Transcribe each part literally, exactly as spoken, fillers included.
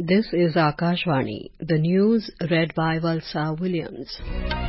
This is Akashvani, the news read by Valsa Williams.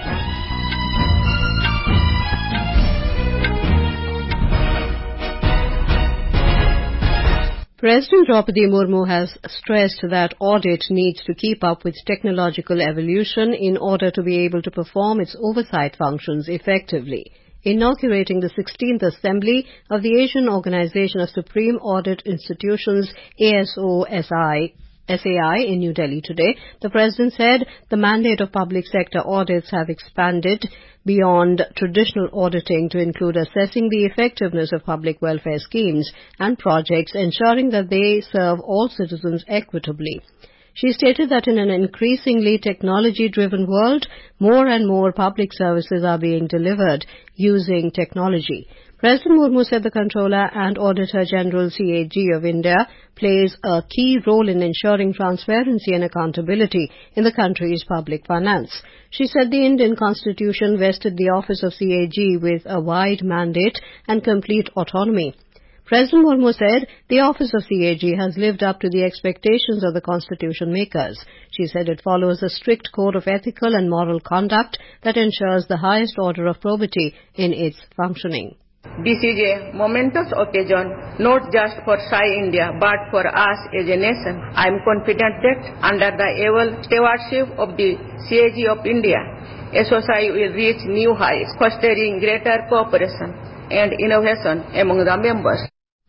President Draupadi Murmu has stressed that audit needs to keep up with technological evolution in order to be able to perform its oversight functions effectively. Inaugurating the sixteenth Assembly of the Asian Organization of Supreme Audit Institutions A S O S I S A I in New Delhi today, the President said the mandate of public sector audits have expanded beyond traditional auditing to include assessing the effectiveness of public welfare schemes and projects, ensuring that they serve all citizens equitably. She stated that in an increasingly technology-driven world, more and more public services are being delivered using technology. President Murmu said the Controller and Auditor General C A G of India plays a key role in ensuring transparency and accountability in the country's public finance. She said the Indian Constitution vested the office of C A G with a wide mandate and complete autonomy. President Murmu said the office of C A G has lived up to the expectations of the constitution makers. She said it follows a strict code of ethical and moral conduct that ensures the highest order of probity in its functioning. This is a momentous occasion not just for S A I India but for us as a nation. I am confident that under the able stewardship of the C A G of India, S O S I will reach new heights, fostering greater cooperation and innovation among the members.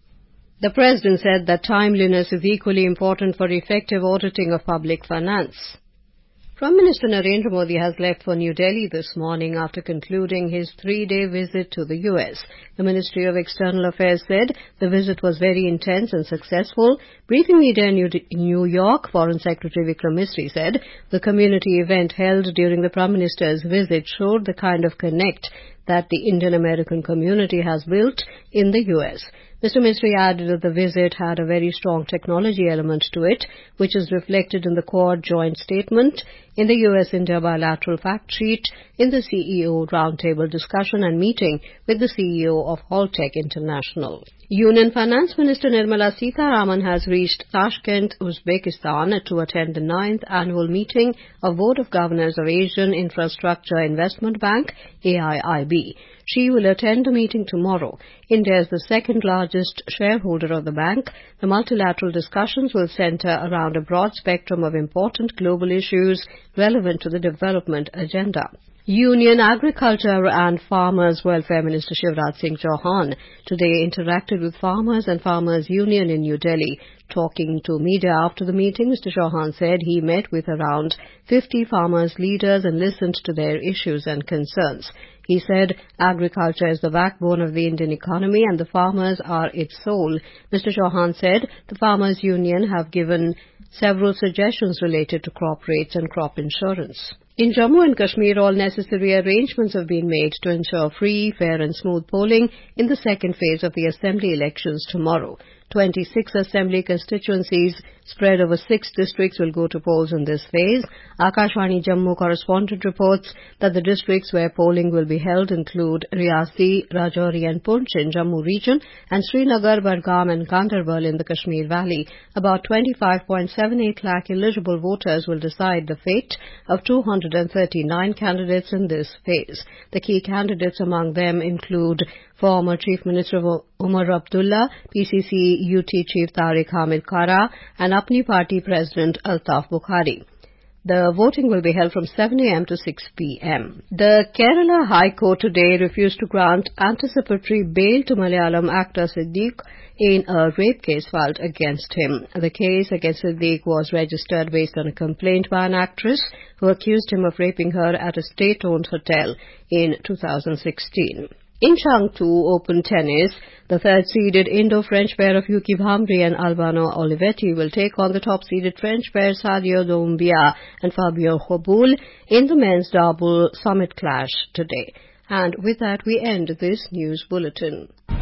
The President said that timeliness is equally important for effective auditing of public finance. Prime Minister Narendra Modi has left for New Delhi this morning after concluding his three-day visit to the U S. The Ministry of External Affairs said the visit was very intense and successful. Briefing media in New York, Foreign Secretary Vikram Misri said the community event held during the Prime Minister's visit showed the kind of connect that the Indian-American community has built in the U S. Mister Misri added that the visit had a very strong technology element to it, which is reflected in the Quad joint statement, in the U S India bilateral fact sheet, in the C E O roundtable discussion and meeting with the C E O of Holtec International. Union Finance Minister Nirmala Sitharaman has reached Tashkent, Uzbekistan to attend the ninth annual meeting of Board of Governors of Asian Infrastructure Investment Bank, A I I B. She will attend the meeting tomorrow. India is the second largest shareholder of the bank. The multilateral discussions will center around a broad spectrum of important global issues relevant to the development agenda. Union Agriculture and Farmers Welfare Minister Shivraj Singh Chauhan today interacted with farmers and farmers' union in New Delhi. Talking to media after the meeting, Mister Chauhan said he met with around fifty farmers' leaders and listened to their issues and concerns. He said agriculture is the backbone of the Indian economy and the farmers are its soul. Mister Chauhan said the Farmers' Union have given several suggestions related to crop rates and crop insurance. In Jammu and Kashmir, all necessary arrangements have been made to ensure free, fair and smooth polling in the second phase of the Assembly elections tomorrow. twenty-six Assembly constituencies spread over six districts will go to polls in this phase. Akashvani Jammu correspondent reports that the districts where polling will be held include Riyasi, Rajouri and Poonch in Jammu region and Srinagar, Bargam and Gandarbal in the Kashmir Valley. About twenty-five point seven eight lakh eligible voters will decide the fate of two hundred thirty-nine candidates in this phase. The key candidates among them include former Chief Minister Umar Abdullah, P C C U T Chief Tariq Hamid Kara and Apni Party President Altaf Bukhari. The voting will be held from seven a m to six p m The Kerala High Court today refused to grant anticipatory bail to Malayalam actor Siddique in a rape case filed against him. The case against Siddique was registered based on a complaint by an actress who accused him of raping her at a state-owned hotel in two thousand sixteen. In Chengdu Open Tennis, the third-seeded Indo-French pair of Yuki Bhamri and Albano Olivetti will take on the top-seeded French pair Sadio Doumbia and Fabio Hoboul in the men's double summit clash today. And with that, we end this news bulletin.